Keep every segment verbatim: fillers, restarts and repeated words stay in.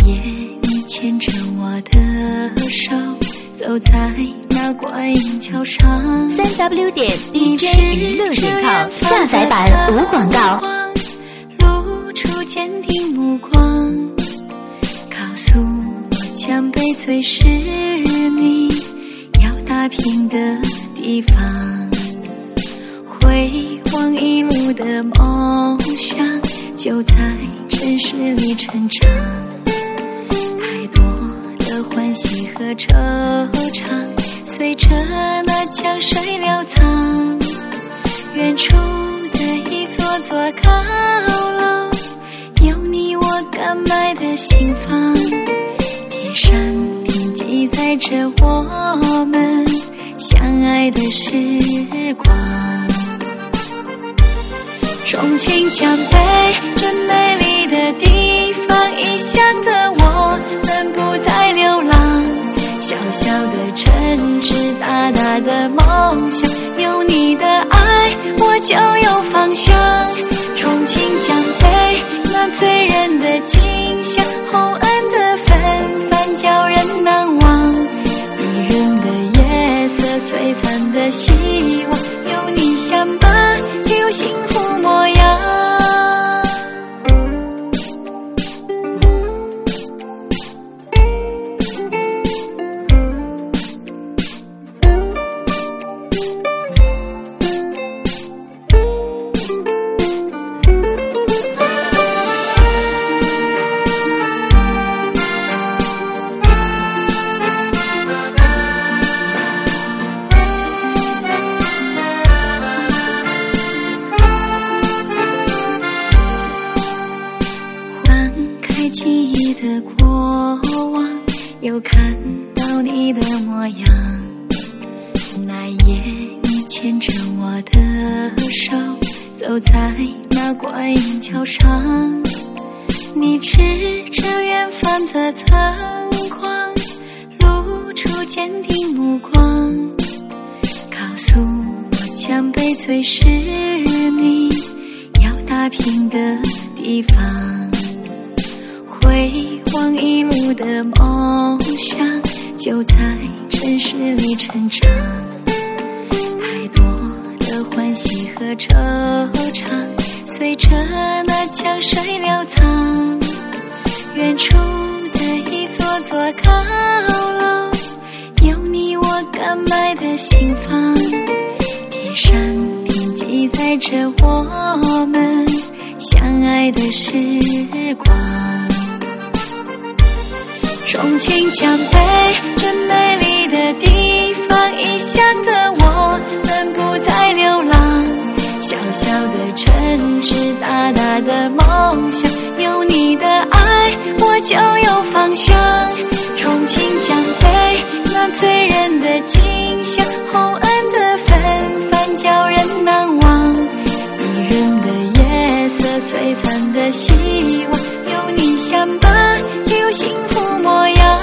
夜你牵着我的手，走在那观音桥上。 三 w 点 d j 娱乐点 com 下载版无广告。 露出坚定目光，告诉我将被摧是你要打拼的地方。辉煌一路的梦想，就在城市里成长。太多的欢喜和惆怅，随着那江水流淌。远处的一座座高楼，有你我甘爱的心房。铁山铭记载着我们相爱的时光。重庆江北这美丽的地方，异乡的我们不再流浪。小小的城市，大大的梦想，有你的爱我就有方向。重庆江北那醉人的景象，红岸的纷繁叫人难忘。迷人的夜色，璀璨的希望，有你相伴就有幸福模样。又看到你的模样，那夜你牵着我的手，走在那观音桥上。你指着远方的灯光，露出坚定目光，告诉我将被摧是你要打拼的地方。辉煌一路的梦想，就在城市里成长。太多的欢喜和惆怅，随着那江水流淌。远处的一座座高楼，有你我甘爱的心房。铁山铭记载着我们相爱的时光。重庆江北这美丽的地方，异乡的我们不再流浪。小小的城市，大大的梦想，有你的爱我就有方向。重庆江北那醉人的景象，红岸的纷繁叫人难忘。迷人的夜色，璀璨的希望，有你相伴就有幸福模样。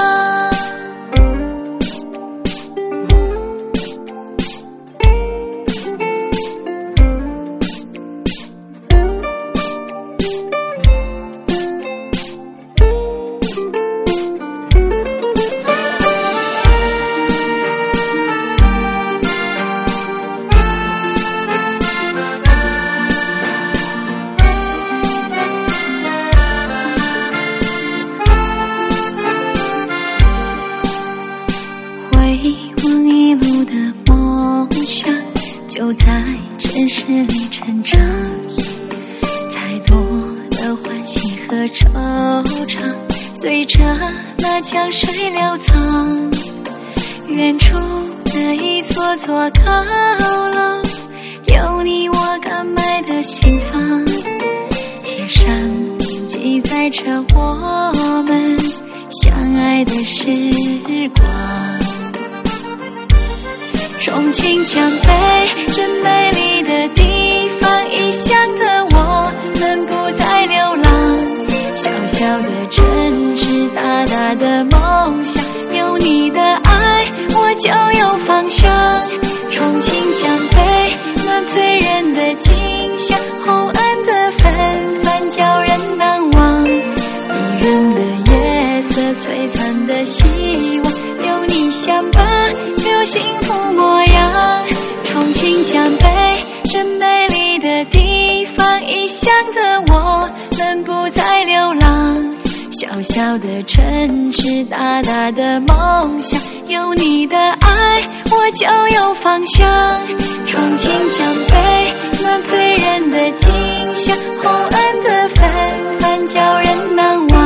就在城市里成长。太多的欢喜和惆怅，随着那江水流淌。远处的一座座高楼，有你我甘爱的心房。铁山铭记载着我们相爱的时光。重庆江北这美丽的地方，异乡的我们不再流浪。小小的城市，大大的梦想，有你的爱我就有方向。重庆江北那醉人的景象，红岸的纷繁叫人难忘。迷人的夜小小的城市，大大的梦想，有你的爱，我就有方向。重庆江北那醉人的景象，红岸的纷繁叫人难忘。